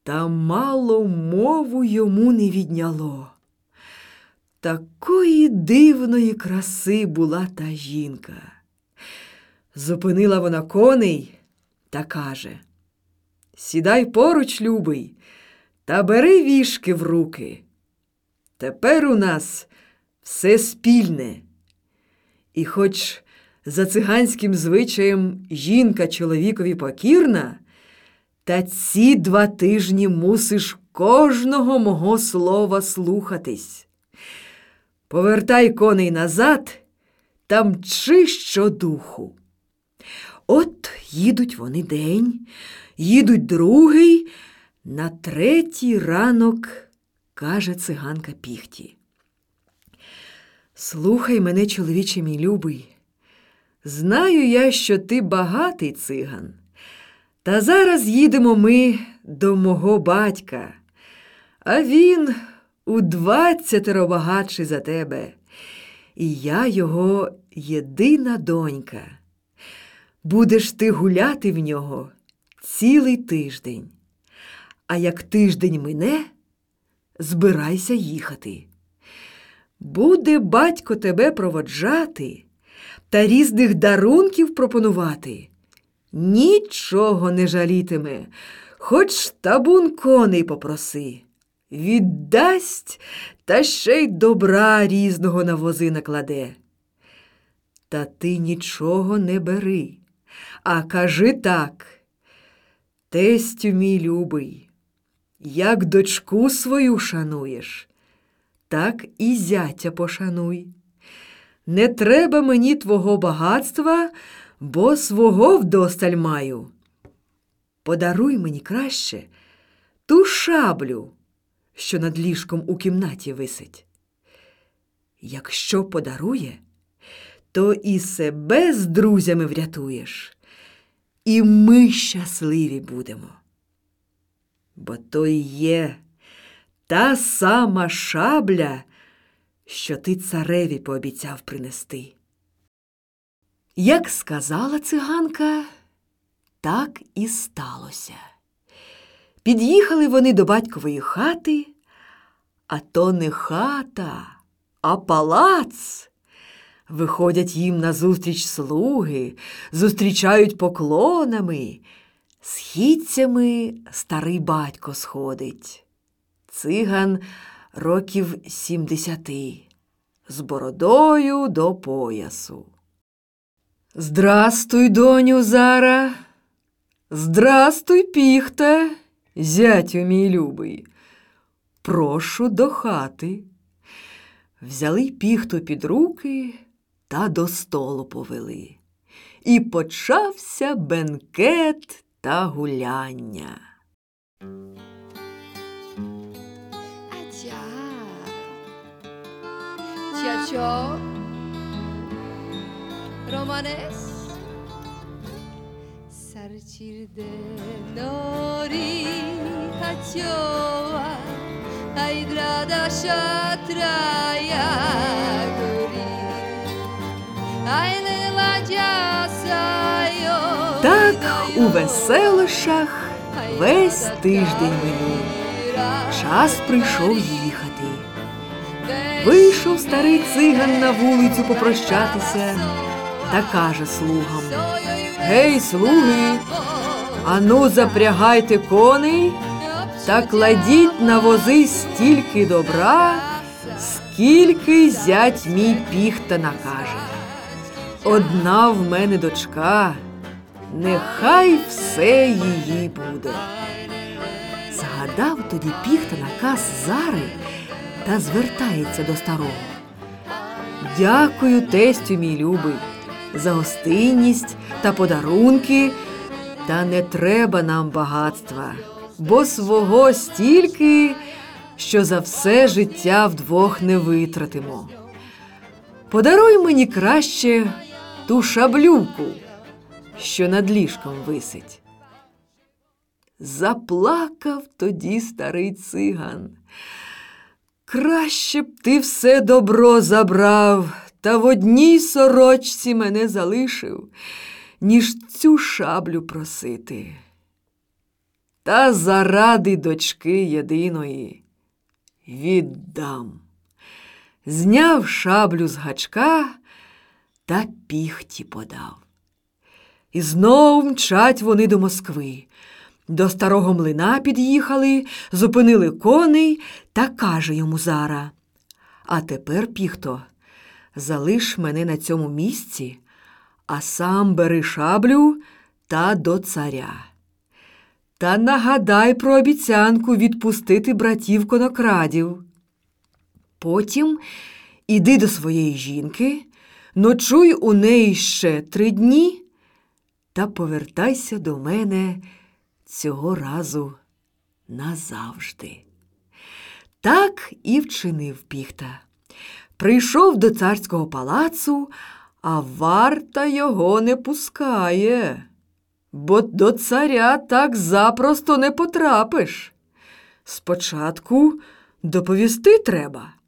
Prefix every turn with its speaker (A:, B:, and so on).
A: Та мало мову йому не відняло. Такої дивної краси була та жінка. Зупинила вона коней та каже: «Сідай поруч, любий, та бери віжки в руки. Тепер у нас все спільне. І хоч за циганським звичаєм жінка чоловікові покірна, та ці 2 тижні мусиш кожного мого слова слухатись. Повертай коней назад та мчи щодуху». От їдуть вони день, їдуть другий, на 3-й ранок каже циганка Піхті: «Слухай мене, чоловіче мій любий, знаю я, що ти багатий циган, та зараз їдемо ми до мого батька, а він у 20 багатший за тебе, і я його єдина донька. Будеш ти гуляти в нього цілий тиждень, а як тиждень мине, збирайся їхати. Буде батько тебе проводжати та різних дарунків пропонувати. Нічого не жалітиме, хоч табун коней попроси. Віддасть, та ще й добра різного на вози накладе. Та ти нічого не бери, а кажи так: тестю мій любий, як дочку свою шануєш, так і зятя пошануй. Не треба мені твого багатства, бо свого вдосталь маю. Подаруй мені краще ту шаблю, що над ліжком у кімнаті висить. Якщо подарує, то і себе з друзями врятуєш, і ми щасливі будемо. Бо то і є та сама шабля, що ти цареві пообіцяв принести». Як сказала циганка, так і сталося. Під'їхали вони до батькової хати, а то не хата, а палац. Виходять їм назустріч слуги, зустрічають поклонами. Східцями старий батько сходить. Циган років 70, з бородою до поясу. «Здрастуй, доню Зара! Здрастуй, Піхта, зятю мій любий! Прошу до хати». Взяли Піхту під руки та до столу повели. І почався бенкет та гуляння.
B: Ciò romanes sarchirde nori hachoa aidrada shatraya gori ainela jasayo.
A: Так у веселощах весь тиждень минув. Час прийшов їхати. Вийшов старий циган на вулицю попрощатися та каже слугам: «Гей, слуги, ану запрягайте коней та кладіть на вози стільки добра, скільки зять мій Піхта накаже. Одна в мене дочка, нехай все її буде». Згадав тоді Піхта наказ Зари та звертається до старого: «Дякую, тестю мій любий, за гостинність та подарунки, та не треба нам багатства, бо свого стільки, що за все життя вдвох не витратимо. Подаруй мені краще ту шаблюку, що над ліжком висить». Заплакав тоді старий циган. «Краще б ти все добро забрав, та в одній сорочці мене залишив, ніж цю шаблю просити». та заради дочки єдиної віддам. Зняв шаблю з гачка та піхті подав. І знов мчать вони до Москви. До старого млина під'їхали, зупинили коней та каже йому Зара: «А тепер, піхто, залиш мене на цьому місці, а сам бери шаблю та до царя. Та нагадай про обіцянку відпустити братів конокрадів. Потім іди до своєї жінки, ночуй у неї ще 3 дні та повертайся до мене цього разу назавжди». Так і вчинив піхта. Прийшов до царського палацу, а варта його не пускає, бо до царя так запросто не потрапиш. Спочатку доповісти треба,